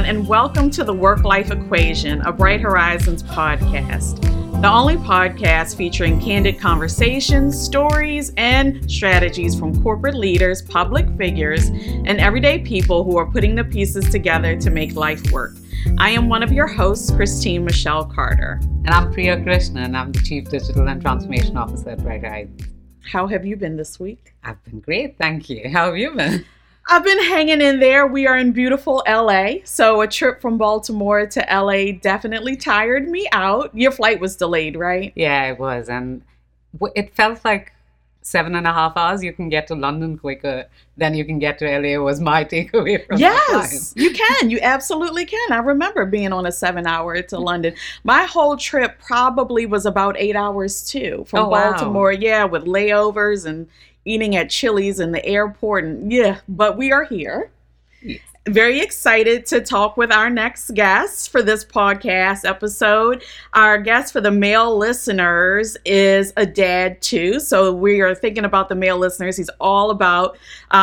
and welcome to the Work-Life Equation, a Bright Horizons podcast. The only podcast featuring candid conversations, stories, and strategies from corporate leaders, public figures, and everyday people who are putting the pieces together to make life work. I am one of your hosts, Christine Michelle Carter. And I'm Priya Krishnan. I'm the Chief Digital and Transformation Officer at Bright Horizons. How have you been this week? I've been great, thank you. How have you been? I've been hanging in there. We are in beautiful LA. So a trip from Baltimore to LA definitely tired me out. Your flight was delayed, right? Yeah, it was. And it felt like 7.5 hours. You can get to London quicker than you can get to LA was my takeaway from Yes, you can. You absolutely can. I remember being on a 7-hour to London. My whole trip probably was about 8 hours too from Baltimore. Wow. Yeah, with layovers and eating at Chili's in the airport. And but we are here. Yes. Very excited to talk with our next guest for this podcast episode. Our guest for the male listeners is a dad too. So we are thinking about the male listeners. He's all about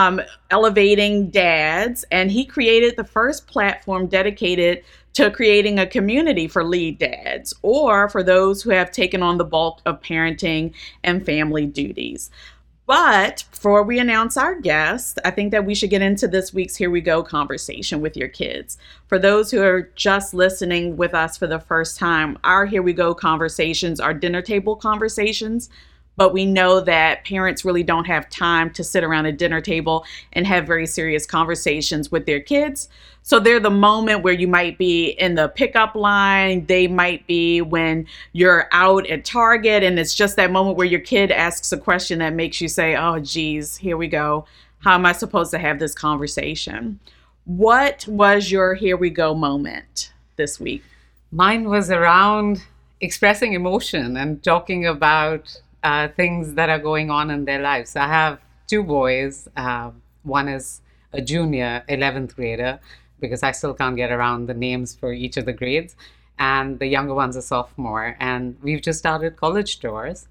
elevating dads. And he created the first platform dedicated to creating a community for lead dads or for those who have taken on the bulk of parenting and family duties. But before we announce our guest, I think that we should get into this week's Here We Go conversation with your kids. For those who are just listening with us for the first time, our Here We Go conversations are dinner table conversations. But we know that parents really don't have time to sit around a dinner table and have very serious conversations with their kids. So they're the moment where you might be in the pickup line. They might be when you're out at Target, and it's just that moment where your kid asks a question that makes you say, oh, geez, here we go. How am I supposed to have this conversation? What was your Here We Go moment this week? Mine was around expressing emotion and talking about things that are going on in their lives. I have 2 boys. One is a junior, 11th grader, because I still can't get around the names for each of the grades. And the younger one's a sophomore. And we've just started college tours.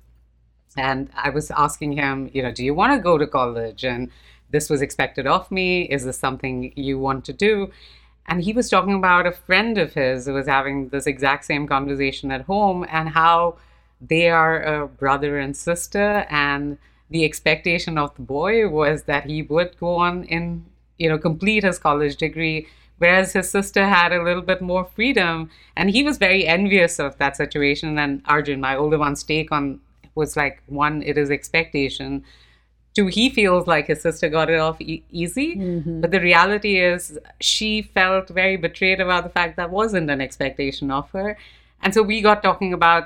And I was asking him, do you want to go to college? And this was expected of me. Is this something you want to do? And he was talking about a friend of his who was having this exact same conversation at home and how they are a brother and sister, and the expectation of the boy was that he would go on and, complete his college degree, whereas his sister had a little bit more freedom. And he was very envious of that situation. And Arjun, my older one's take on was like, 1, it is expectation. 2, he feels like his sister got it off easy. Mm-hmm. But the reality is she felt very betrayed about the fact that wasn't an expectation of her. And so we got talking about,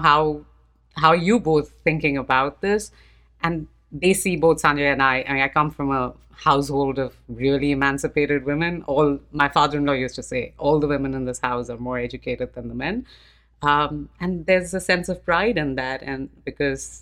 how you both thinking about this. And they see both Sanjay and I come from a household of really emancipated women. My father-in-law used to say, all the women in this house are more educated than the men. And there's a sense of pride in that. And because,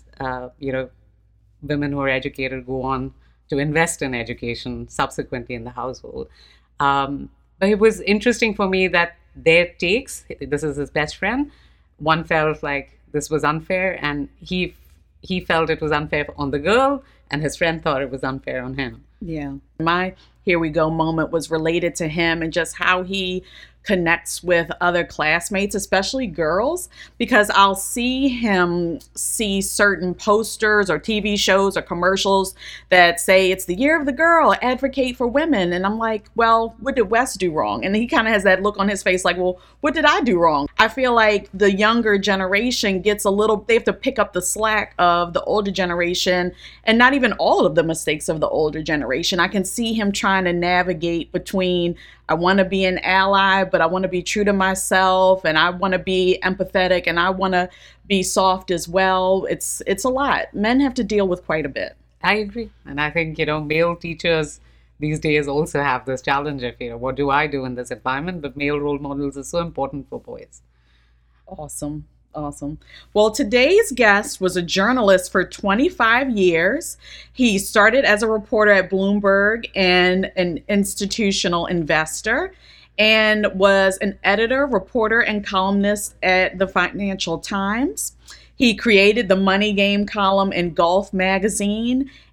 women who are educated go on to invest in education subsequently in the household. But it was interesting for me that their takes, this is his best friend, one felt like this was unfair, and he felt it was unfair on the girl, and his friend thought it was unfair on him. Yeah. My Here We Go moment was related to him and just how he connects with other classmates, especially girls, because I'll see him see certain posters or TV shows or commercials that say it's the year of the girl, advocate for women. And I'm like, well, what did Wes do wrong? And he kind of has that look on his face like, well, what did I do wrong? I feel like the younger generation they have to pick up the slack of the older generation, and not even all of the mistakes of the older generation. I can see him trying to navigate between, I want to be an ally, but I want to be true to myself, and I want to be empathetic, and I want to be soft as well. It's a lot. Men have to deal with quite a bit. I agree. And I think, male teachers these days also have this challenge of, what do I do in this environment? But male role models are so important for boys. Awesome. Well, today's guest was a journalist for 25 years. He started as a reporter at Bloomberg and an institutional investor, and was an editor, reporter, and columnist at the Financial Times. He created the Money Game column in Golf magazine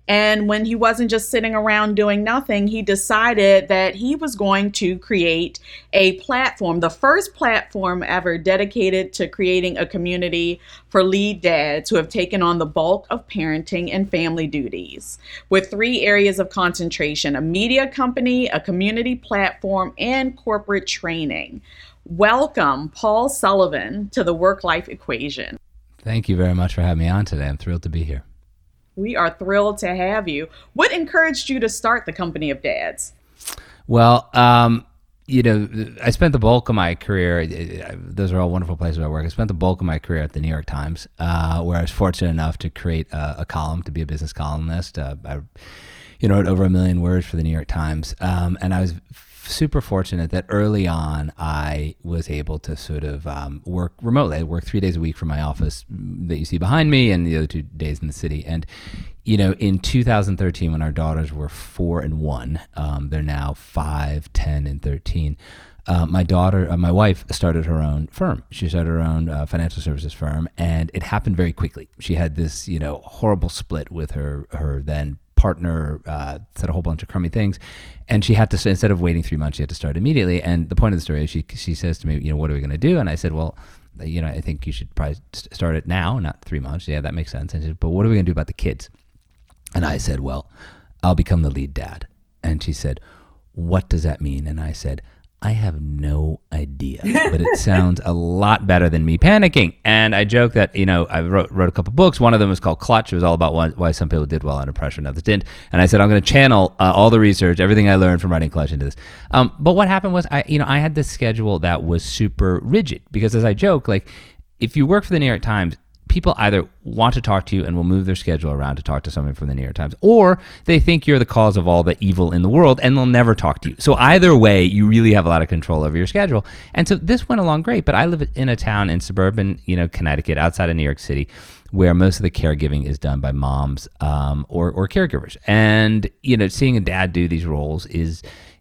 And when he wasn't just sitting around doing nothing, he decided that he was going to create a platform, the first platform ever dedicated to creating a community for lead dads who have taken on the bulk of parenting and family duties, with 3 areas of concentration: a media company, a community platform, and corporate training. Welcome, Paul Sullivan, to the Work-Life Equation. Thank you very much for having me on today. I'm thrilled to be here. We are thrilled to have you. What encouraged you to start the Company of Dads? Well, I spent the bulk of my career, those are all wonderful places I work. I spent the bulk of my career at the New York Times, where I was fortunate enough to create a column, to be a business columnist. I wrote over 1 million words for the New York Times. And I was super fortunate that early on I was able to sort of work remotely. I worked 3 days a week from my office that you see behind me, and the other 2 days in the city. And in 2013, when our daughters were 4 and 1, they're now 5, 10, and 13. My wife started her own firm. She started her own financial services firm, and it happened very quickly. She had this, horrible split with her then partner, said a whole bunch of crummy things, and she had to, instead of waiting 3 months, she had to start immediately. And the point of the story is she says to me, what are we going to do? And I said, well, I think you should probably start it now, not 3 months. Yeah, that makes sense. And she said, but what are we going to do about the kids? And I said, well, I'll become the lead dad. And she said, what does that mean? And I said, I have no idea, but it sounds a lot better than me panicking. And I joke that, I wrote a couple books. One of them was called Clutch. It was all about why some people did well under pressure and others didn't. And I said, I'm going to channel all the research, everything I learned from writing Clutch into this. But what happened was I had this schedule that was super rigid, because as I joke, like, if you work for the New York Times, people either want to talk to you and will move their schedule around to talk to someone from the New York Times, or they think you're the cause of all the evil in the world and they'll never talk to you. So either way, you really have a lot of control over your schedule. And so this went along great, but I live in a town in suburban, Connecticut, outside of New York City, where most of the caregiving is done by moms or caregivers. And, seeing a dad do these roles is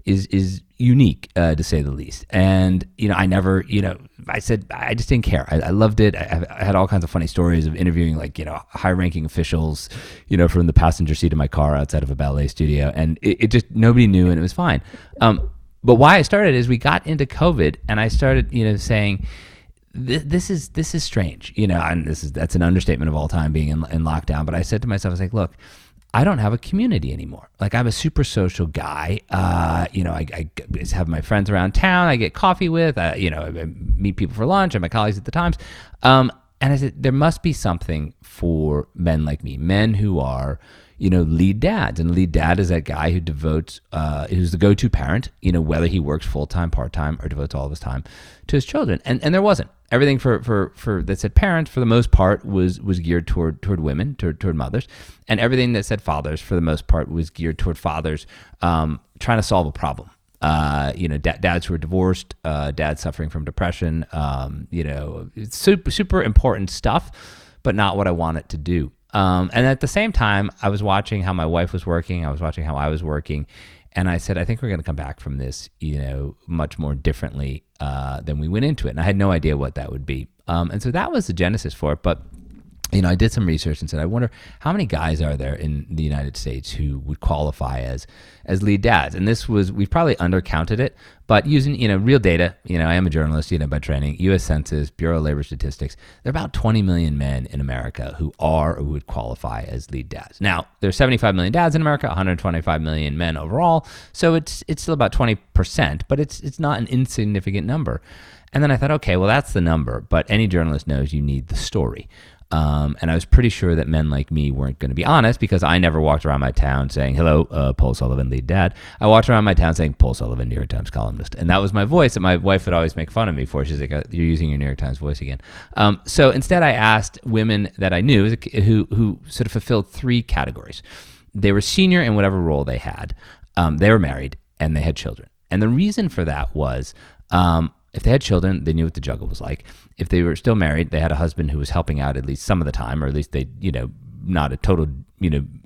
unique, to say the least. And, I never, I said, I just didn't care. I loved it. I had all kinds of funny stories of interviewing, high-ranking officials, from the passenger seat of my car outside of a ballet studio. And it just, nobody knew, and it was fine. But why I started is we got into COVID, and I started, saying, this is strange, and that's an understatement of all time, being in lockdown. But I said to myself, I was like, look, I don't have a community anymore. Like, I'm a super social guy. I have my friends around town I get coffee with. I meet people for lunch. And my colleagues at the Times. And I said, there must be something for men like me, men who are, lead dads. And lead dad is that guy who devotes, who's the go-to parent, whether he works full-time, part-time, or devotes all of his time to his children. And there wasn't. Everything for that said parents, for the most part, was geared toward women, toward mothers, and everything that said fathers, for the most part, was geared toward fathers trying to solve a problem. Dads who are divorced, dads suffering from depression. It's super important stuff, but not what I wanted to do. And at the same time, I was watching how my wife was working. I was watching how I was working. And I said, I think we're going to come back from this, much more differently than we went into it. And I had no idea what that would be. And so that was the genesis for it. But, I did some research and said, I wonder how many guys are there in the United States who would qualify as lead dads? And we've probably undercounted it, but using, real data, I am a journalist, by training, U.S. Census, Bureau of Labor Statistics, there are about 20 million men in America who are or would qualify as lead dads. Now, there's 75 million dads in America, 125 million men overall, so it's still about 20%, but it's not an insignificant number. And then I thought, okay, well, that's the number, but any journalist knows you need the story. And I was pretty sure that men like me weren't going to be honest, because I never walked around my town saying, hello, Paul Sullivan, lead dad. I walked around my town saying, Paul Sullivan, New York Times columnist. And that was my voice that my wife would always make fun of me for. She's like, you're using your New York Times voice again. So instead I asked women that I knew who sort of fulfilled 3 categories. They were senior in whatever role they had. They were married and they had children. And the reason for that was, if they had children, they knew what the juggle was like. If they were still married, they had a husband who was helping out at least some of the time, or at least they, not a total,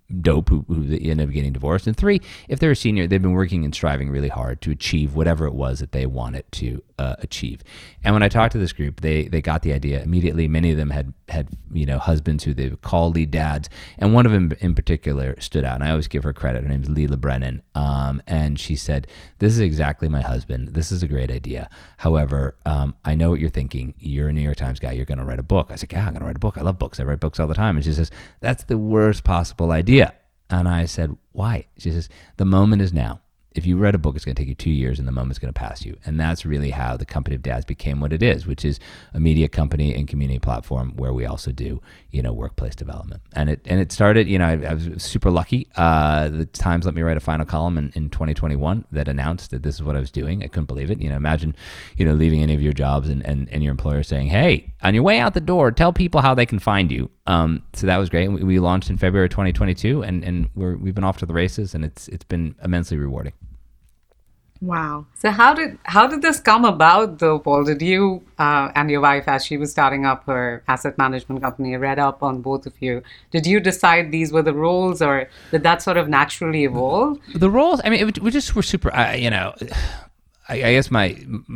dope who end up getting divorced. And 3, if they're a senior, they've been working and striving really hard to achieve whatever it was that they wanted to achieve. And when I talked to this group, they got the idea immediately. Many of them had husbands who they would call lead dads, and one of them in particular stood out. And I always give her credit. Her name's Leila Brennan, and she said, "This is exactly my husband. This is a great idea. However, I know what you're thinking. You're a New York Times guy. You're going to write a book." I said, "Yeah, I'm going to write a book. I love books. I write books all the time." And she says, "That's the worst possible idea." And I said, "Why?" She says, "The moment is now. If you read a book, it's going to take you 2 years, and the moment's going to pass you." And that's really how the Company of Dads became what it is, which is a media company and community platform where we also do, workplace development. And it started, I was super lucky. The Times let me write a final column in 2021 that announced that this is what I was doing. I couldn't believe it. Imagine, leaving any of your jobs and your employer saying, "Hey, on your way out the door, tell people how they can find you." So that was great. We launched in February 2022, and we've been off to the races, and it's been immensely rewarding. Wow. So how did this come about, though, Paul? Did you and your wife, as she was starting up her asset management company, read up on both of you? Did you decide these were the roles, or did that sort of naturally evolve? The roles, we just were super. I guess my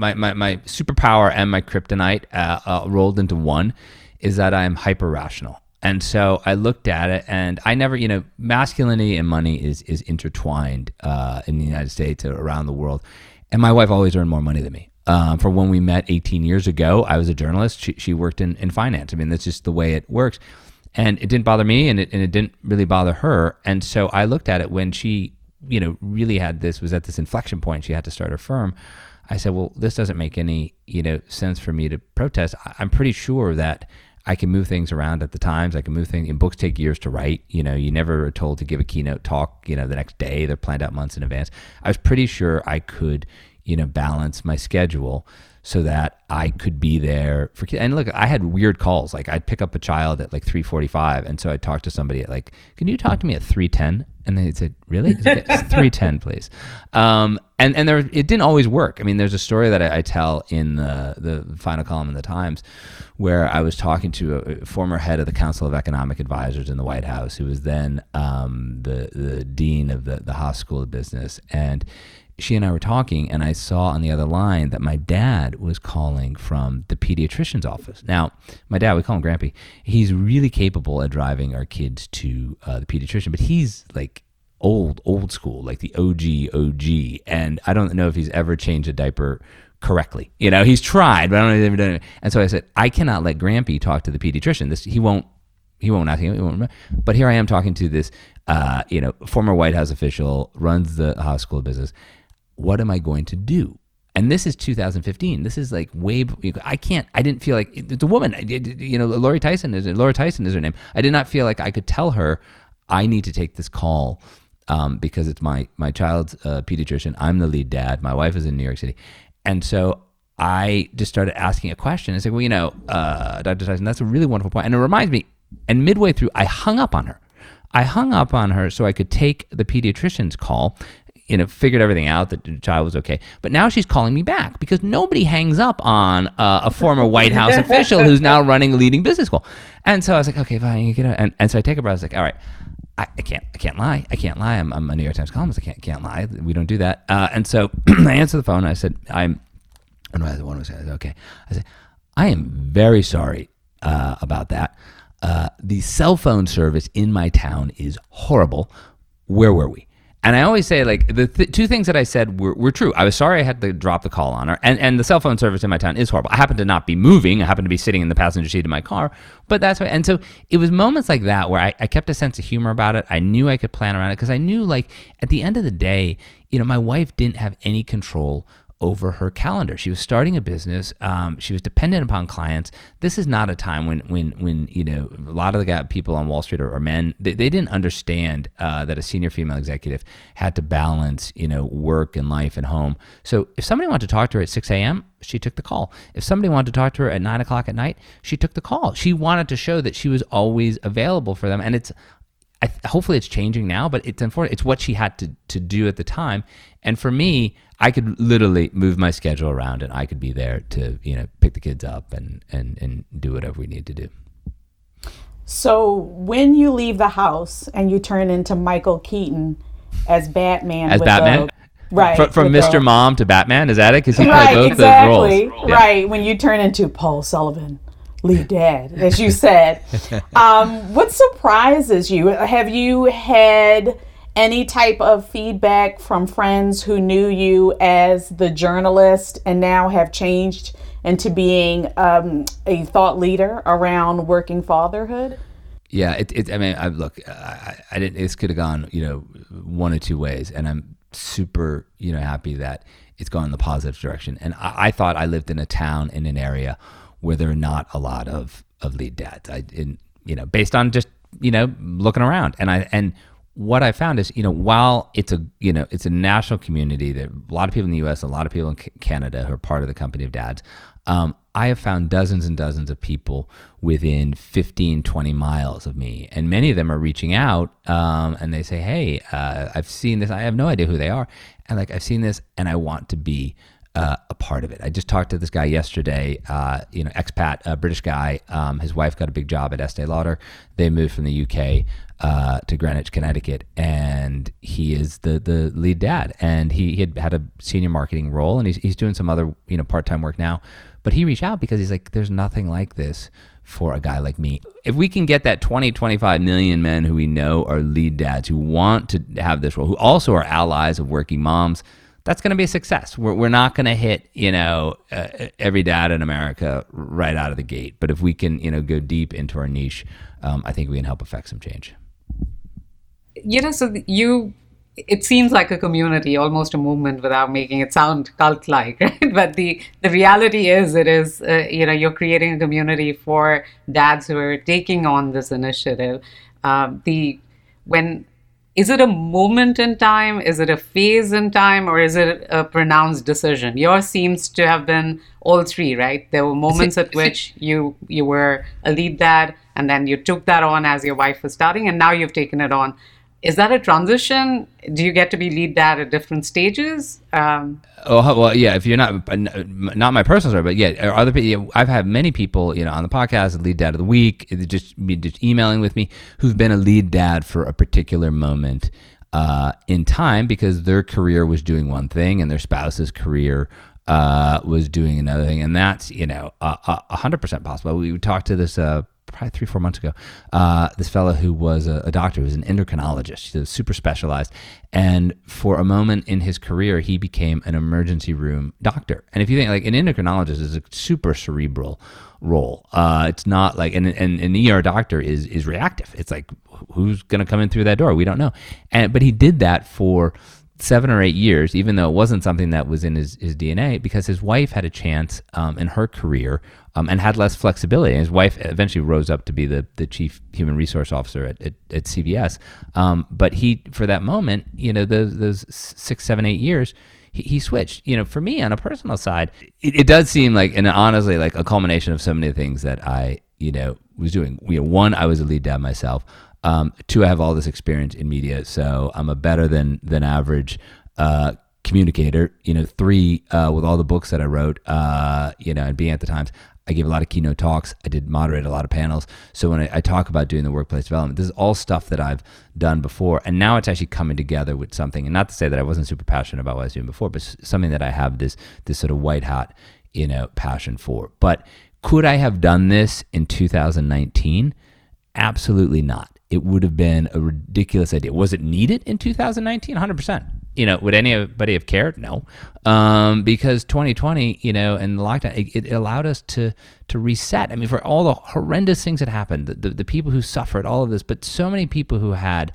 superpower and my kryptonite rolled into one, is that I'm hyper rational. And so I looked at it, and I never, masculinity and money is intertwined in the United States or around the world. And my wife always earned more money than me. For when we met 18 years ago, I was a journalist. She worked in finance. That's just the way it works. And it didn't bother me, and it didn't really bother her. And so I looked at it when she, really was at this inflection point. She had to start her firm. I said, well, this doesn't make any, sense for me to protest. I'm pretty sure that I can move things around at the Times. I can move things, and books take years to write. You never are told to give a keynote talk, the next day. They're planned out months in advance. I was pretty sure I could, balance my schedule so that I could be there for kids. And look, I had weird calls. Like I'd pick up a child at like 3:45. And so I'd talk to somebody at like, "Can you talk to me at 3:10? And they'd say, "Really?" It's 3:10, please. And there, it didn't always work. There's a story that I tell in the final column in the Times where I was talking to a former head of the Council of Economic Advisors in the White House, who was then the dean of the Haas School of Business. And she and I were talking, and I saw on the other line that my dad was calling from the pediatrician's office. Now, my dad, we call him Grampy, he's really capable at driving our kids to the pediatrician, but he's like old school, like the OG. And I don't know if he's ever changed a diaper correctly. He's tried, but I don't know if he's ever done it. And so I said, I cannot let Grampy talk to the pediatrician. He won't ask him. He won't remember. But here I am talking to this, former White House official, runs the Haas School of Business. What am I going to do? And this is 2015. This is like I didn't feel like it's a woman. Lori Tyson is her name. I did not feel like I could tell her, I need to take this call because it's my child's pediatrician. I'm the lead dad. My wife is in New York City. And so I just started asking a question. I said, well, Dr. Tyson, that's a really wonderful point. And it reminds me, and midway through, I hung up on her so I could take the pediatrician's call. Figured everything out, that the child was okay. But now she's calling me back because nobody hangs up on a former White House official who's now running a leading business school. And so I was like, okay, fine, you get it. And so I take her, but I was like, all right, I can't lie. I'm a New York Times columnist. I can't lie. We don't do that. And so I answered the phone. And I said, I said, okay. I said, I am very sorry about that. The cell phone service in my town is horrible. Where were we? And I always say, like, the two things that I said were true. I was sorry I had to drop the call on her. And the cell phone service in my town is horrible. I happen to not be moving. I happen to be sitting in the passenger seat of my car. But that's why. And so it was moments like that where I kept a sense of humor about it. I knew I could plan around it because I knew, like, at the end of the day, my wife didn't have any control over her calendar. She was starting a business. She was dependent upon clients. This is not a time when a lot of the people on Wall Street are men. They didn't understand that a senior female executive had to balance work and life and home. So if somebody wanted to talk to her at 6 a.m., she took the call. If somebody wanted to talk to her at 9 o'clock at night, she took the call. She wanted to show that she was always available for them. And hopefully it's changing now, but it's unfortunate. It's what she had to do at the time. And for me, I could literally move my schedule around, and I could be there to pick the kids up and do whatever we need to do. So when you leave the house and you turn into Michael Keaton as Batman, as Batman, right, from Mr. Mom to Batman, is that it? Because he played right, both exactly, those roles. Right. When you turn into Paul Sullivan, lead dad, as you said. What surprises you? Have you had any type of feedback from friends who knew you as the journalist and now have changed into being a thought leader around working fatherhood? Yeah, I mean, I didn't. This could have gone, one or two ways, and I'm super, happy that it's gone in the positive direction. And I thought I lived in a town, in an area where there are not a lot of lead dads. Based on just looking around, and what I found is, while it's a national community, that a lot of people in the U.S., a lot of people in Canada who are part of the Company of Dads. I have found dozens and dozens of people within 15, 20 miles of me. And many of them are reaching out and they say, hey, I've seen this. I have no idea who they are. And I've seen this and I want to be a part of it. I just talked to this guy yesterday, expat, British guy. His wife got a big job at Estee Lauder. They moved from the UK to Greenwich, Connecticut, and he is the lead dad. And he had a senior marketing role, and he's doing some other part-time work now. But he reached out because he's like, there's nothing like this for a guy like me. If we can get that 20, 25 million men who we know are lead dads, who want to have this role, who also are allies of working moms, that's going to be a success. We're not going to hit, every dad in America right out of the gate. But if we can, go deep into our niche, I think we can help affect some change. It seems like a community, almost a movement, without making it sound cult-like, right? But the reality is, you're creating a community for dads who are taking on this initiative. Is it a moment in time? Is it a phase in time? Or is it a pronounced decision? Yours seems to have been all three, right? There were moments at which you were a lead dad, and then you took that on as your wife was starting, and now you've taken it on. Is that a transition? Do you get to be lead dad at different stages? Well, yeah. If you're not my personal story, but yeah, other people. I've had many people, on the podcast, lead dad of the week, just emailing with me, who've been a lead dad for a particular moment in time because their career was doing one thing and their spouse's career was doing another thing, and that's 100% possible. We talked to this. Probably 3-4 months ago, this fellow who was a doctor, who was an endocrinologist. He was super specialized. And for a moment in his career, he became an emergency room doctor. And if you think, an endocrinologist is a super cerebral role. It's not like, and an ER doctor is reactive. It's like, who's going to come in through that door? We don't know. But he did that for 7 or 8 years, even though it wasn't something that was in his DNA, because his wife had a chance in her career and had less flexibility. And his wife eventually rose up to be the chief human resource officer at CVS. But he, for that moment, those 6, 7, 8 years, he switched. For me, on a personal side, it does seem like, and honestly, like a culmination of so many things that I, was doing. One, I was a lead dad myself. 2, I have all this experience in media, so I'm a better than average communicator. 3, with all the books that I wrote, and being at the Times, I gave a lot of keynote talks. I did moderate a lot of panels. So when I talk about doing the workplace development, this is all stuff that I've done before, and now it's actually coming together with something. And not to say that I wasn't super passionate about what I was doing before, but something that I have this sort of white hat, passion for. But could I have done this in 2019? Absolutely not. It would have been a ridiculous idea. Was it needed in 2019? 100%. Would anybody have cared? No. Because 2020, and the lockdown, it allowed us to reset. I mean, for all the horrendous things that happened, the people who suffered, all of this, but so many people who had,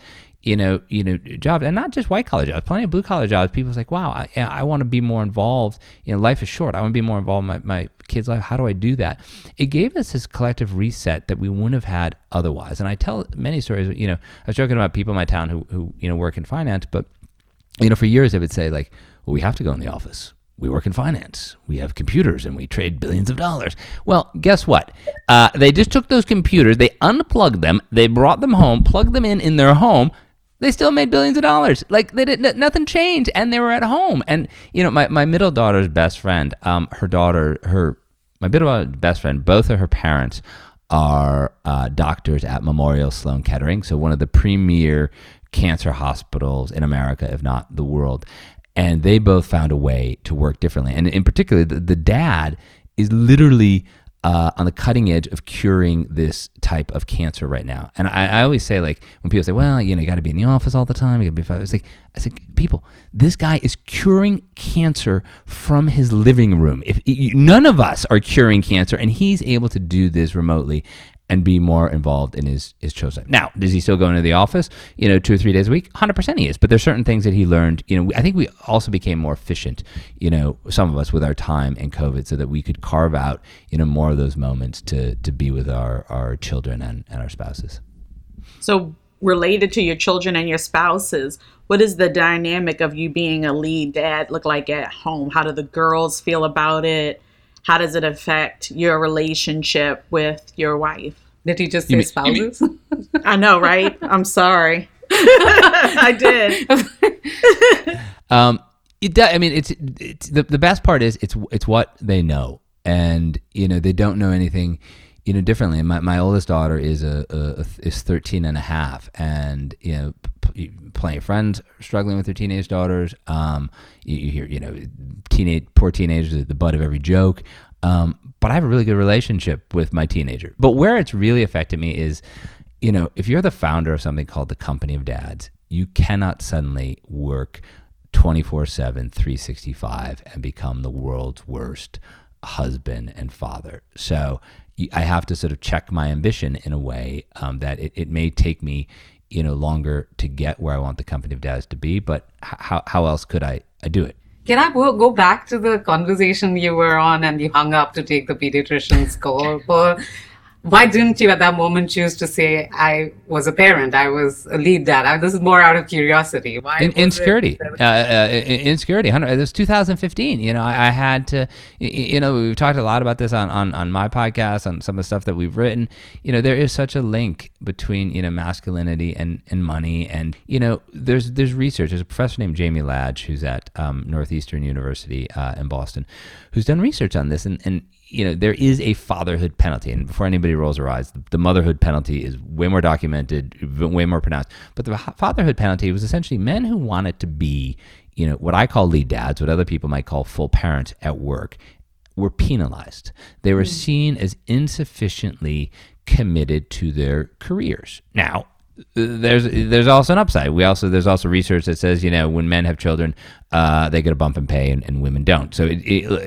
jobs, and not just white collar jobs, plenty of blue collar jobs. People's like, wow, I want to be more involved. Life is short. I want to be more involved in my kids' life. How do I do that? It gave us this collective reset that we wouldn't have had otherwise. And I tell many stories. I was joking about people in my town who work in finance, but for years they would say, like, well, we have to go in the office. We work in finance. We have computers and we trade billions of dollars. Well, guess what? They just took those computers, they unplugged them, they brought them home, plugged them in their home. They still made billions of dollars. Like, they didn't, nothing changed, and they were at home. And my middle daughter's best friend, my middle daughter's best friend, both of her parents are doctors at Memorial Sloan Kettering, so one of the premier cancer hospitals in America, if not the world. And they both found a way to work differently. And in particular, the dad is literally on the cutting edge of curing this type of cancer right now. And I always say, like, when people say, well, you got to be in the office all the time, you got to be, I say, people, this guy is curing cancer from his living room. None of us are curing cancer, and he's able to do this remotely and be more involved in his children's life. Now, does he still go into the office, 2 or 3 days a week? 100% he is. But there's certain things that he learned. I think we also became more efficient, some of us, with our time in COVID, so that we could carve out, more of those moments to be with our children and our spouses. So related to your children and your spouses, what is the dynamic of you being a lead dad look like at home? How do the girls feel about it? How does it affect your relationship with your wife? Did he just say spouses? I know, right? I'm sorry. I did. It's the best part is it's what they know, and they don't know anything differently. My oldest daughter is 13 and a half, and plenty of friends struggling with their teenage daughters. You hear poor teenagers are the butt of every joke. But I have a really good relationship with my teenager. But where it's really affected me is, if you're the founder of something called the Company of Dads, you cannot suddenly work 24/7, 365 and become the world's worst husband and father. So I have to sort of check my ambition in a way that it may take me, longer to get where I want the Company of Dads to be. But how else could I do it? Can I go back to the conversation you were on and you hung up to take the pediatrician's call? Why didn't you at that moment choose to say, I was a parent, I was a lead dad? This is more out of curiosity. Why? Insecurity. Insecurity. It was 2015. I had to, we've talked a lot about this on my podcast, on some of the stuff that we've written. There is such a link between, masculinity and money. And, there's research. There's a professor named Jamie Ladge, who's at Northeastern University in Boston, who's done research on this. And there is a fatherhood penalty. And before anybody rolls their eyes, the motherhood penalty is way more documented, way more pronounced. But the fatherhood penalty was essentially men who wanted to be, what I call lead dads, what other people might call full parents at work, were penalized. They were seen as insufficiently committed to their careers. Now, there's also an upside. There's also research that says, when men have children, they get a bump in pay and women don't. So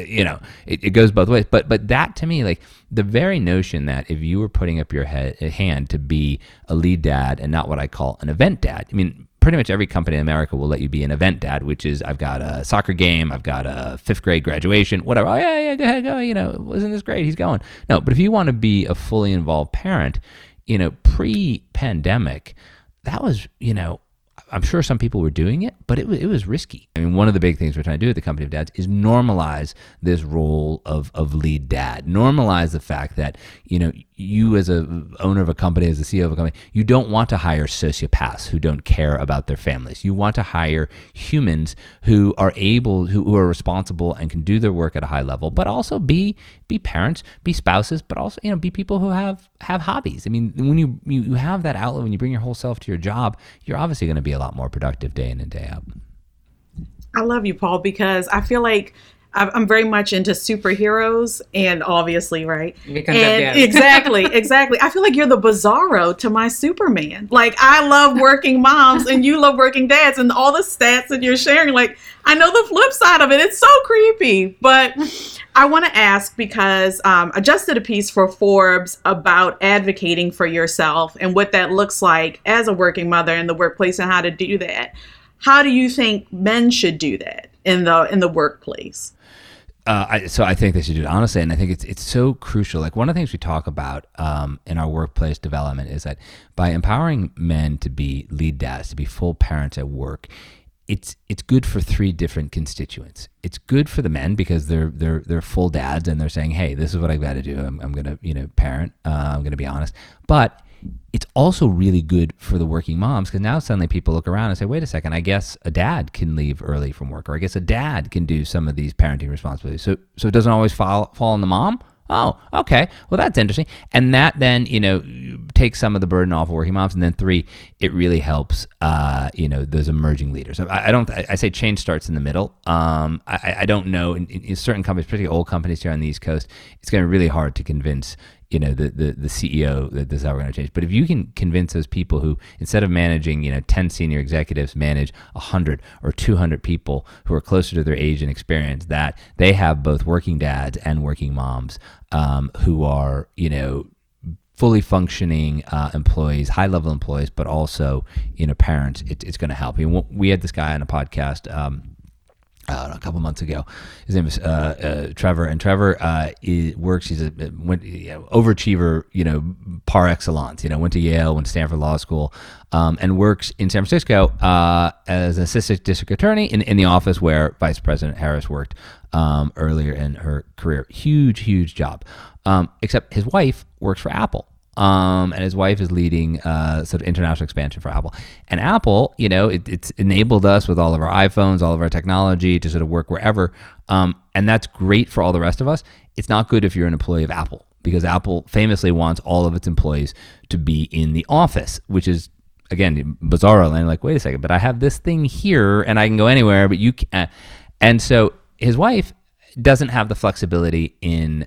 it goes both ways. But that, to me, like, the very notion that if you were putting up your hand to be a lead dad and not what I call an event dad, I mean, pretty much every company in America will let you be an event dad, which is, I've got a soccer game, I've got a 5th grade graduation, whatever. Oh yeah, go ahead, go. Wasn't this great? He's going. No, but if you want to be a fully involved parent, pre-pandemic, that was, I'm sure some people were doing it, but it was risky. I mean, one of the big things we're trying to do at the Company of Dads is normalize this role of lead dad. Normalize the fact that, you as a owner of a company, as the CEO of a company, you don't want to hire sociopaths who don't care about their families. You want to hire humans who are who are responsible and can do their work at a high level, but also be parents, be spouses, but also, be people who have hobbies. I mean, when you have that outlet, when you bring your whole self to your job, you're obviously going to be a lot more productive day in and day out. I love you, Paul, because I feel like I'm very much into superheroes, and obviously, right? Exactly. I feel like you're the Bizarro to my Superman. Like, I love working moms and you love working dads, and all the stats that you're sharing, like, I know the flip side of it. It's so creepy. But I want to ask, because I just did a piece for Forbes about advocating for yourself and what that looks like as a working mother in the workplace and how to do that. How do you think men should do that in the workplace? So I think they should do it honestly, and I think it's so crucial. Like, one of the things we talk about in our workplace development is that by empowering men to be lead dads, to be full parents at work, it's good for 3 different constituents. It's good for the men because they're full dads and they're saying, hey, this is what I've got to do. I'm going to parent. I'm going to be honest, but it's also really good for the working moms, because now suddenly people look around and say, wait a second, I guess a dad can leave early from work, or I guess a dad can do some of these parenting responsibilities. So it doesn't always fall on the mom. Oh, okay. Well, that's interesting. And that then, takes some of the burden off of working moms. And then 3, it really helps, those emerging leaders. I say change starts in the middle. I don't know in certain companies, particularly old companies here on the East Coast, it's going to be really hard to convince the CEO that this is how we're going to change. But if you can convince those people who, instead of managing, 10 senior executives, manage 100 or 200 people who are closer to their age and experience, that they have both working dads and working moms who are, fully functioning employees, high-level employees, but also, parents, it's going to help. We had this guy on a podcast a couple months ago. His name is Trevor, and Trevor works. He's a overachiever, par excellence. Went to Yale, went to Stanford Law School, and works in San Francisco as an assistant district attorney in the office where Vice President Harris worked earlier in her career. Huge job. Except his wife works for Apple. And his wife is leading sort of international expansion for Apple. And Apple, it's enabled us with all of our iPhones, all of our technology to sort of work wherever. And that's great for all the rest of us. It's not good if you're an employee of Apple, because Apple famously wants all of its employees to be in the office, which is, again, bizarre. And like, wait a second, but I have this thing here and I can go anywhere, but you can't. And so his wife doesn't have the flexibility in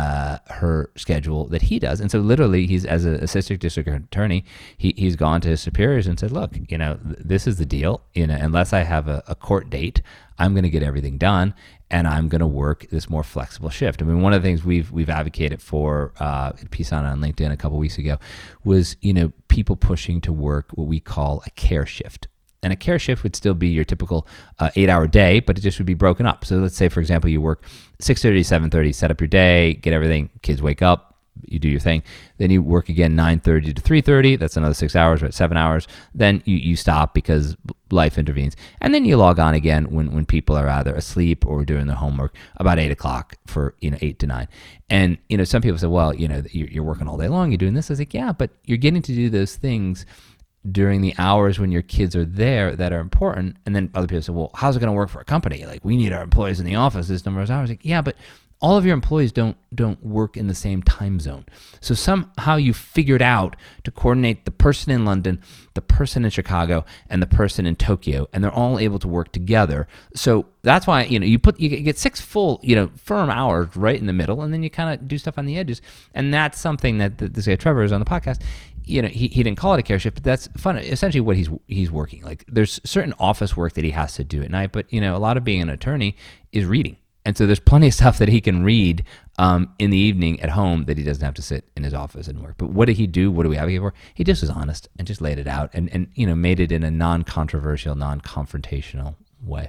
her schedule that he does. And so literally he's, as an assistant district attorney, he's gone to his superiors and said, look, this is the deal, unless I have a court date, I'm going to get everything done and I'm going to work this more flexible shift. I mean, one of the things we've advocated for, a piece on LinkedIn a couple weeks ago was, people pushing to work what we call a care shift. And a care shift would still be your typical 8-hour day, but it just would be broken up. So let's say, for example, you work 6:30 to 7:30, set up your day, get everything, kids wake up, you do your thing. Then you work again 9:30 to 3:30. That's another 6 hours, right? 7 hours. Then you stop because life intervenes. And then you log on again when people are either asleep or doing their homework about 8 o'clock for 8 to 9. And some people say, well, you're working all day long, you're doing this. I was like, yeah, but you're getting to do those things during the hours when your kids are there that are important. And then other people say, well, how's it going to work for a company? Like, we need our employees in the office this number of hours. Like, yeah, but all of your employees don't work in the same time zone. So somehow you figured out to coordinate the person in London, the person in Chicago, and the person in Tokyo, and they're all able to work together. So that's why you get 6 full firm hours right in the middle, and then you kind of do stuff on the edges. And that's something that this guy Trevor is on the podcast. He didn't call it a care shift, but that's fun. Essentially what he's working. Like, there's certain office work that he has to do at night, but a lot of being an attorney is reading. And so there's plenty of stuff that he can read in the evening at home that he doesn't have to sit in his office and work. But what did he do? What do we advocate for? He just was honest and just laid it out and made it in a non-controversial, non-confrontational way.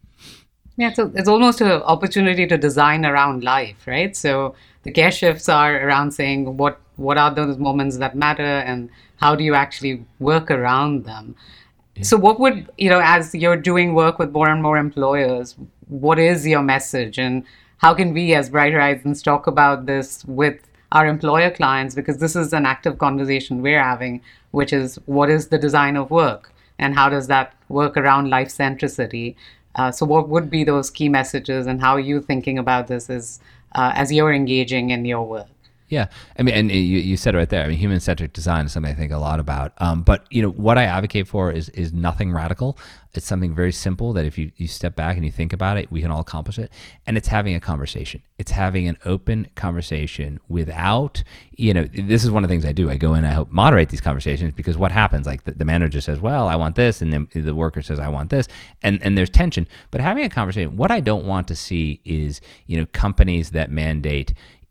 Yeah, so it's almost an opportunity to design around life, right? So the care shifts are around saying what are those moments that matter and how do you actually work around them. Yeah. So what would, as you're doing work with more and more employers, what is your message and how can we as Bright Horizons talk about this with our employer clients? Because this is an active conversation we're having, which is what is the design of work and how does that work around life centricity? So what would be those key messages and how are you thinking about this as you're engaging in your work? Yeah, I mean, and you said it right there. I mean, human-centric design is something I think a lot about. But what I advocate for is nothing radical. It's something very simple that if you step back and you think about it, we can all accomplish it. And it's having a conversation. It's having an open conversation without, this is one of the things I do. I go in, I help moderate these conversations because what happens? Like the manager says, well, I want this, and then the worker says, I want this, and there's tension. But having a conversation, what I don't want to see is, companies that mandate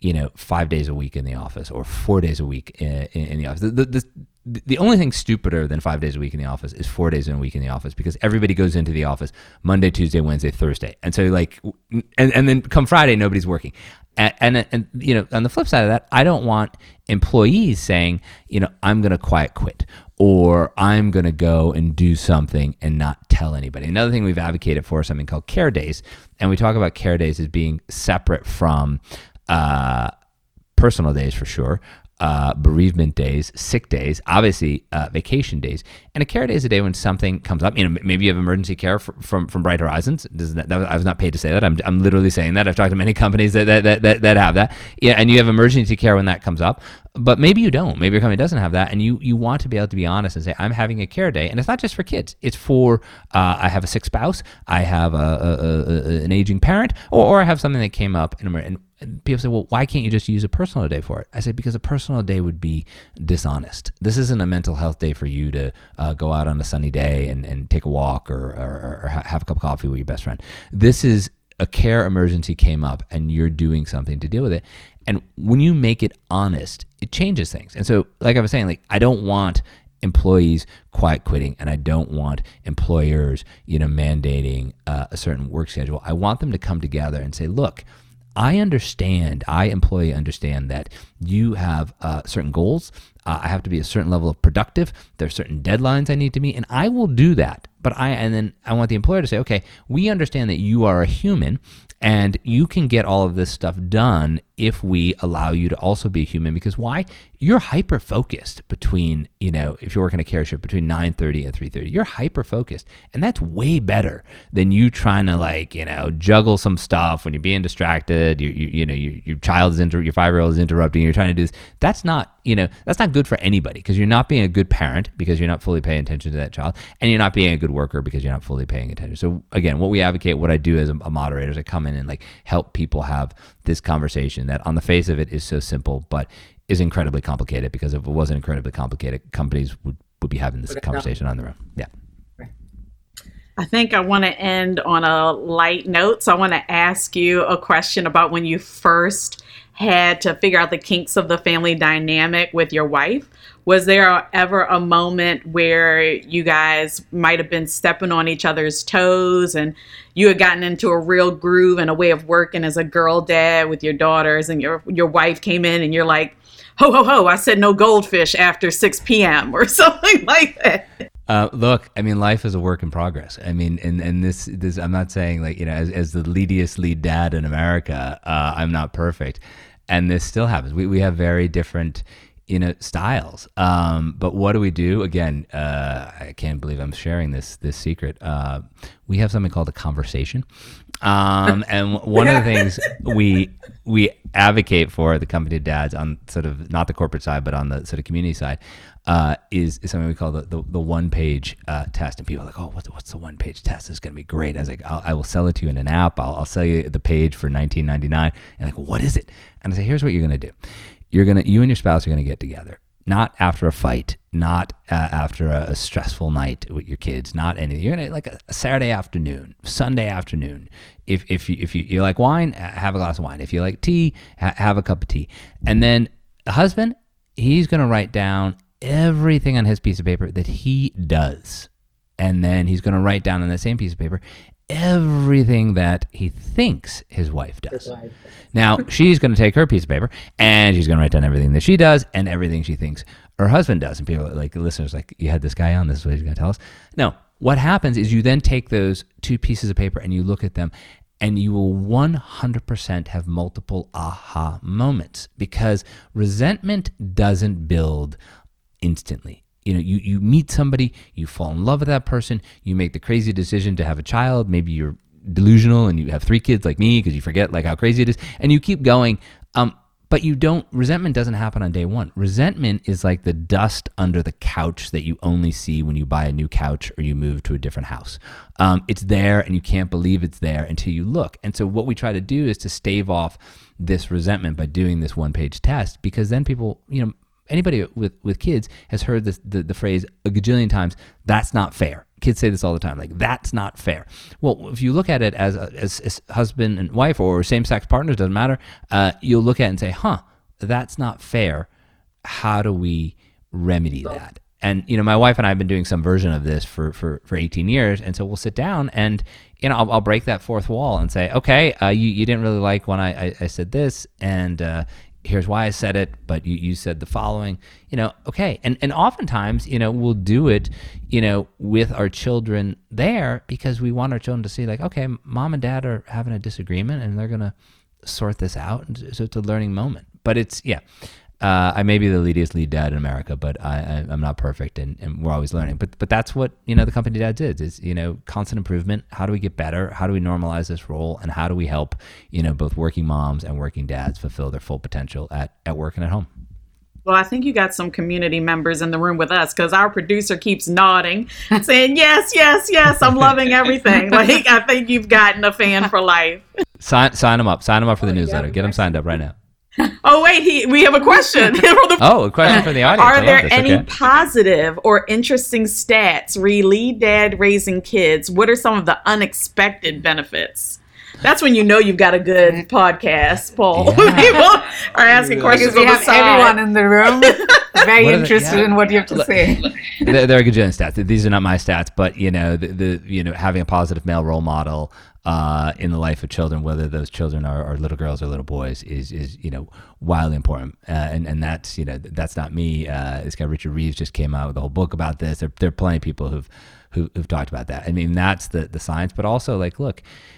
5 days a week in the office or 4 days a week in the office. The only thing stupider than 5 days a week in the office is 4 days in a week in the office because everybody goes into the office Monday, Tuesday, Wednesday, Thursday. And so and then come Friday, nobody's working. And on the flip side of that, I don't want employees saying, I'm going to quiet quit or I'm going to go and do something and not tell anybody. Another thing we've advocated for is something called care days. And we talk about care days as being separate from personal days for sure, bereavement days, sick days, obviously vacation days, and a care day is a day when something comes up. Maybe you have emergency care from Bright Horizons. I was not paid to say that. I'm literally saying that. I've talked to many companies that have that. Yeah, and you have emergency care when that comes up. But maybe you don't. Maybe your company doesn't have that, and you want to be able to be honest and say, I'm having a care day. And it's not just for kids. It's for, I have a sick spouse, I have an aging parent, or I have something that came up. And people say, well, why can't you just use a personal day for it? I say, because a personal day would be dishonest. This isn't a mental health day for you to go out on a sunny day and take a walk or have a cup of coffee with your best friend. This is a care emergency came up, and you're doing something to deal with it. And when you make it honest, it changes things. And so, like I was saying, I don't want employees quiet quitting, and I don't want employers, mandating a certain work schedule. I want them to come together and say, look, I employee understand that you have certain goals. I have to be a certain level of productive. There are certain deadlines I need to meet, and I will do that. And then I want the employer to say, okay, we understand that you are a human, and you can get all of this stuff done if we allow you to also be a human. Because why? You're hyper-focused between, if you're working a care shift between 9:30 and 3:30, you're hyper-focused. And that's way better than you trying to juggle some stuff when you're being distracted. Your child is your 5-year-old is interrupting you. You're trying to do this. That's not good for anybody, because you're not being a good parent because you're not fully paying attention to that child, and you're not being a good worker because you're not fully paying attention. So again, what I do as a moderator is I come in and help people have this conversation that on the face of it is so simple, but is incredibly complicated, because if it wasn't incredibly complicated, companies would be having this conversation on their own. Yeah. I think I want to end on a light note. So I want to ask you a question about when you first had to figure out the kinks of the family dynamic with your wife. Was there ever a moment where you guys might have been stepping on each other's toes and you had gotten into a real groove and a way of working as a girl dad with your daughters, and your wife came in and you're like, ho, ho, ho, I said no goldfish after 6 p.m. or something like that? Look, life is a work in progress. And this I'm not saying as the lead dad in America, I'm not perfect. And this still happens. We have very different, styles. But what do we do? Again, I can't believe I'm sharing this secret. We have something called a conversation. And one of the things we advocate for the company dads on sort of not the corporate side, but on the sort of community side, is something we call the one-page test. And people are like, oh, what's the one-page test? It's going to be great. I was like, I will sell it to you in an app. I'll sell you the page for $19.99. And what is it? And I say, here's what you're going to do. You and your spouse are going to get together. Not after a fight, not after a stressful night with your kids, not anything. You're gonna a Saturday afternoon, Sunday afternoon. If you like wine, have a glass of wine. If you like tea, have a cup of tea. And then the husband, he's gonna write down everything on his piece of paper that he does, and then he's gonna write down on the same piece of paper everything that he thinks his wife does. Now, she's going to take her piece of paper and she's going to write down everything that she does and everything she thinks her husband does. And people the listeners you had this guy on, this is what he's going to tell us. No, what happens is you then take those two pieces of paper and you look at them, and you will 100% have multiple aha moments, because resentment doesn't build instantly. You meet somebody, you fall in love with that person, you make the crazy decision to have a child. Maybe you're delusional and you have 3 kids like me because you forget how crazy it is, and you keep going. But resentment doesn't happen on day one. Resentment is like the dust under the couch that you only see when you buy a new couch or you move to a different house. It's there and you can't believe it's there until you look. And so what we try to do is to stave off this resentment by doing this one-page test, because then people, anybody with kids has heard the phrase a gajillion times, that's not fair. Kids say this all the time, that's not fair. Well, if you look at it as husband and wife or same-sex partners, doesn't matter, you'll look at it and say, that's not fair. How do we remedy that? And, my wife and I have been doing some version of this for 18 years. And so we'll sit down and, I'll break that fourth wall and say, okay, you didn't really like when I said this, and here's why I said it, but you said the following, okay. And oftentimes, we'll do it, with our children there, because we want our children to see okay, mom and dad are having a disagreement and they're going to sort this out. And so it's a learning moment. But it's, I may be the lead dad in America, but I'm not perfect, and we're always learning. But that's what, the Company Dads is constant improvement. How do we get better? How do we normalize this role? And how do we help, both working moms and working dads fulfill their full potential at work and at home? Well, I think you got some community members in the room with us, because our producer keeps nodding, saying, yes, I'm loving everything. Like, I think you've gotten a fan for life. Sign them up for the newsletter. Get them signed up right now. Oh, wait, we have a question. A question for the audience. Are there any positive or interesting stats re lead dad raising kids? What are some of the unexpected benefits? That's when you've got a good podcast, Paul. Yeah. People are asking questions because we have everyone in the room very interested in what you have to say. There are gajillion stats. These are not my stats, but having a positive male role model in the life of children, whether those children are little girls or little boys, is wildly important. And that's that's not me. This guy Richard Reeves just came out with a whole book about this. There are plenty of people who've talked about that. I mean, that's the science, but also like, look.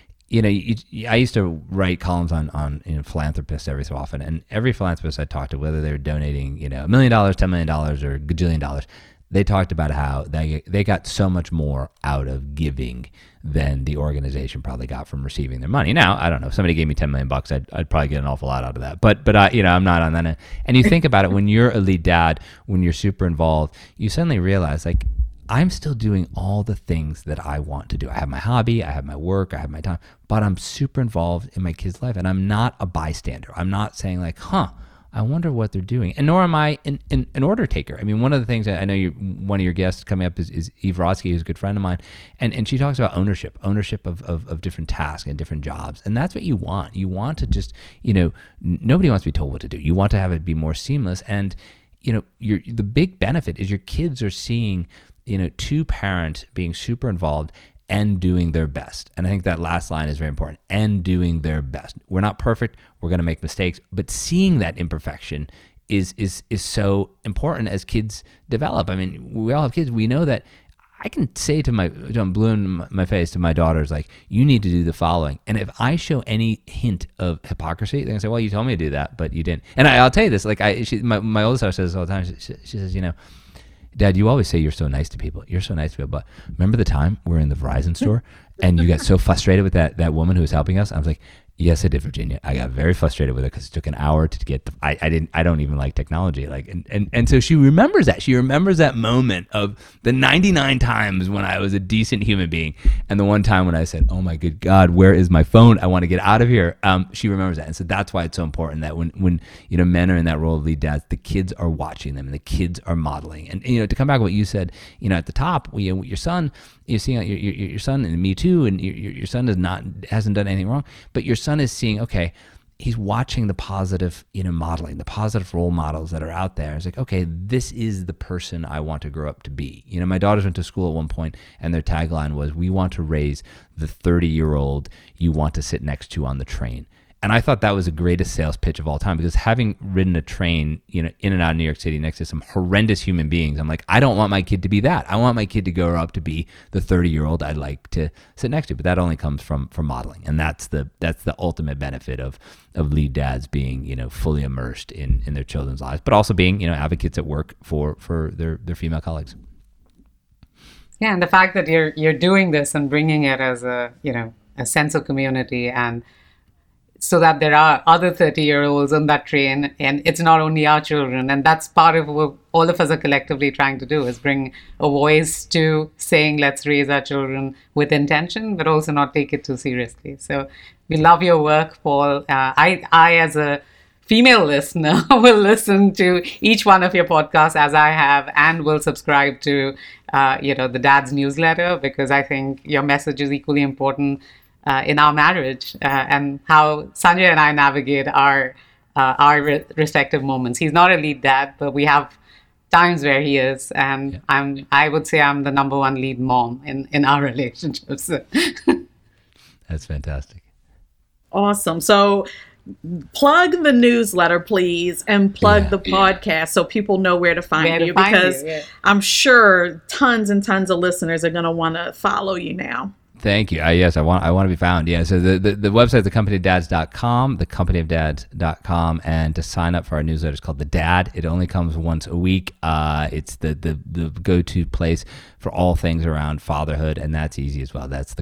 I used to write columns on philanthropists every so often, and every philanthropist I talked to, whether they were donating $1 million, $10 million, or $1 gajillion, they talked about how they got so much more out of giving than the organization probably got from receiving their money. Now, I don't know, if somebody gave me $10 million, I'd probably get an awful lot out of that. But I'm not on that end. And you think about it, when you're a lead dad, when you're super involved, you suddenly realize, like, I'm still doing all the things that I want to do. I have my hobby, I have my work, I have my time, but I'm super involved in my kids' life, and I'm not a bystander. I'm not saying like, I wonder what they're doing. And nor am I an order taker. I mean, one of the things, I know one of your guests coming up is Eve Rodsky, who's a good friend of mine, and she talks about ownership of different tasks and different jobs. And that's what you want. You want to just, nobody wants to be told what to do. You want to have it be more seamless. And, the big benefit is your kids are seeing two parents being super involved and doing their best. And I think that last line is very important, and doing their best. We're not perfect. We're going to make mistakes, but seeing that imperfection is so important as kids develop. I mean, we all have kids. We know that I can say I'm blue in my face to my daughters, like, you need to do the following. And if I show any hint of hypocrisy, they're going to say, well, you told me to do that, but you didn't. And I'll tell you this, like my oldest daughter says this all the time. She says, Dad, you always say you're so nice to people. You're so nice to people. But remember the time we were in the Verizon store and you got so frustrated with that woman who was helping us? I was like, yes, I did, Virginia. I got very frustrated with her because it took an hour to get I don't even like technology. Like, and so she remembers that. She remembers that moment of the 99 times when I was a decent human being, and the one time when I said, oh my good God, where is my phone? I want to get out of here. She remembers that. And so that's why it's so important that when men are in that role of lead dads, the kids are watching them and the kids are modeling. And to come back to what you said, at the top, your son, you see your son, and me too, and your son hasn't done anything wrong, but your son is seeing, okay, he's watching the positive, modeling, the positive role models that are out there. It's like, okay, this is the person I want to grow up to be. My daughters went to school at one point, and their tagline was, we want to raise the 30-year-old you want to sit next to on the train. And I thought that was the greatest sales pitch of all time, because having ridden a train, in and out of New York City next to some horrendous human beings, I'm like, I don't want my kid to be that. I want my kid to grow up to be the 30-year-old I'd like to sit next to. But that only comes from modeling, and that's the ultimate benefit of lead dads being fully immersed in their children's lives, but also being advocates at work for their female colleagues. Yeah, and the fact that you're doing this and bringing it as a sense of community, and so that there are other 30-year-olds on that train, and it's not only our children. And that's part of what all of us are collectively trying to do, is bring a voice to saying, let's raise our children with intention, but also not take it too seriously. So we love your work, Paul. I as a female listener, will listen to each one of your podcasts, as I have, and will subscribe to, the Dad's newsletter, because I think your message is equally important in our marriage, and how Sanjay and I navigate our respective moments. He's not a lead dad, but we have times where he is, and yeah. I would say I'm the number one lead mom in our relationships. That's fantastic. Awesome. So plug the newsletter, please, and plug the podcast so people know where to find you, because I'm sure tons and tons of listeners are going to want to follow you now. Thank you. Yes, I want to be found. Yeah. So the website is thecompanyofdads.com, thecompanyofdads.com, and to sign up for our newsletter is called The Dad. It only comes once a week. It's the go-to place for all things around fatherhood, and that's easy as well. That's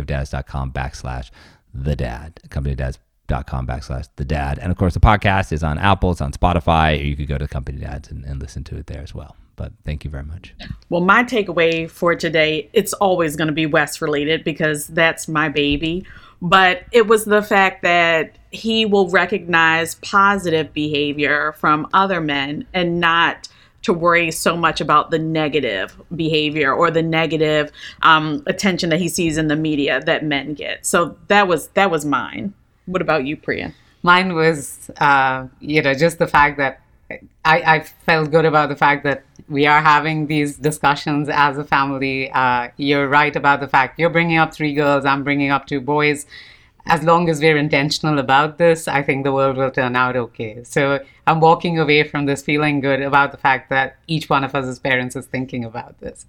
thecompanyofdads.com/thedad. Companyofdads.com/thedad. And of course, the podcast is on Apple, it's on Spotify, or you could go to Company Dads and listen to it there as well. But thank you very much. Well, my takeaway for today, it's always going to be Wes related because that's my baby. But it was the fact that he will recognize positive behavior from other men and not to worry so much about the negative behavior or the negative attention that he sees in the media that men get. So that was mine. What about you, Priya? Mine was, just the fact that I felt good about the fact that we are having these discussions as a family. You're right about the fact you're bringing up 3 girls, I'm bringing up 2 boys. As long as we're intentional about this, I think the world will turn out okay. So I'm walking away from this feeling good about the fact that each one of us as parents is thinking about this.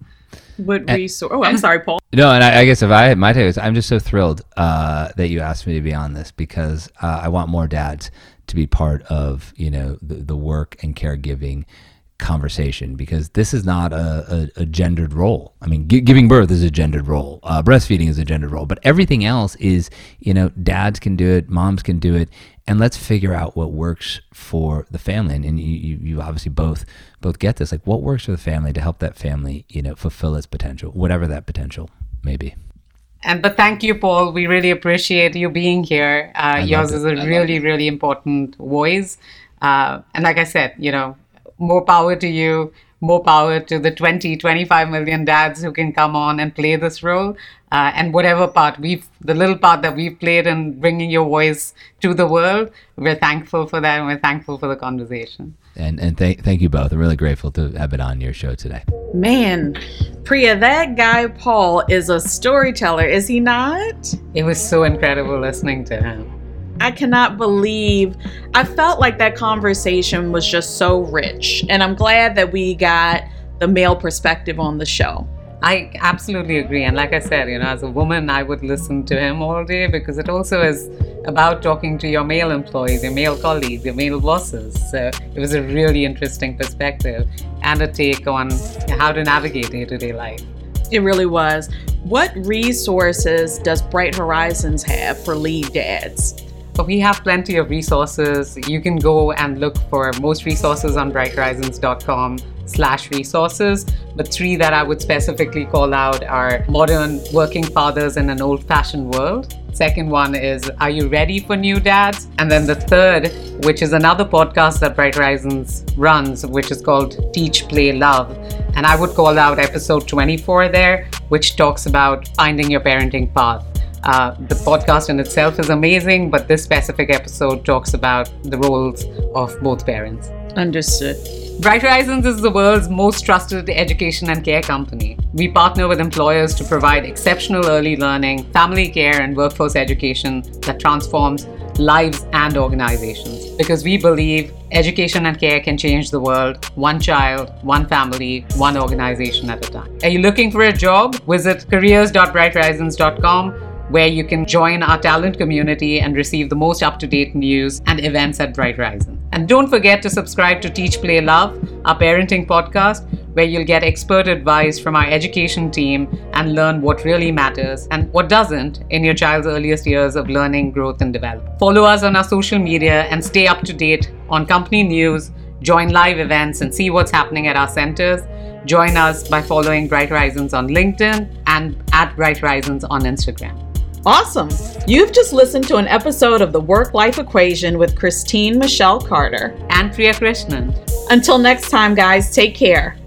I'm sorry, Paul. No, and I guess if I had my take, I'm just so thrilled that you asked me to be on this because I want more dads to be part of, the work and caregiving conversation, because this is not a gendered role. I mean, giving birth is a gendered role. Breastfeeding is a gendered role, but everything else is, dads can do it, moms can do it, and let's figure out what works for the family. And you obviously both get this, like what works for the family to help that family, fulfill its potential, whatever that potential may be. But thank you, Paul. We really appreciate you being here. Yours is a really, really important voice. And like I said, more power to you, more power to the 25 million dads who can come on and play this role. And whatever part the little part that we've played in bringing your voice to the world, we're thankful for that, and we're thankful for the conversation. And thank you both. I'm really grateful to have been on your show today. Man, Priya, that guy Paul is a storyteller, is he not? It was so incredible listening to him. I cannot believe, I felt like that conversation was just so rich. And I'm glad that we got the male perspective on the show. I absolutely agree. And like I said, as a woman, I would listen to him all day because it also is about talking to your male employees, your male colleagues, your male bosses. So it was a really interesting perspective and a take on how to navigate day-to-day life. It really was. What resources does Bright Horizons have for lead dads? But we have plenty of resources. You can go and look for most resources on brighthorizons.com/resources. But 3 that I would specifically call out are Modern Working Fathers in an Old-Fashioned World. Second one is Are You Ready for New Dads? And then the third, which is another podcast that Bright Horizons runs, which is called Teach, Play, Love. And I would call out episode 24 there, which talks about finding your parenting path. The podcast in itself is amazing, but this specific episode talks about the roles of both parents. Understood. Bright Horizons is the world's most trusted education and care company. We partner with employers to provide exceptional early learning, family care, and workforce education that transforms lives and organizations. Because we believe education and care can change the world, one child, one family, one organization at a time. Are you looking for a job? Visit careers.brighthorizons.com, where you can join our talent community and receive the most up-to-date news and events at Bright Horizons. And don't forget to subscribe to Teach, Play, Love, our parenting podcast, where you'll get expert advice from our education team and learn what really matters and what doesn't in your child's earliest years of learning, growth, and development. Follow us on our social media and stay up to date on company news, join live events, and see what's happening at our centers. Join us by following Bright Horizons on LinkedIn and at Bright Horizons on Instagram. Awesome. You've just listened to an episode of The Work-Life Equation with Christine Michelle Carter and Priya Krishnan. Until next time, guys, take care.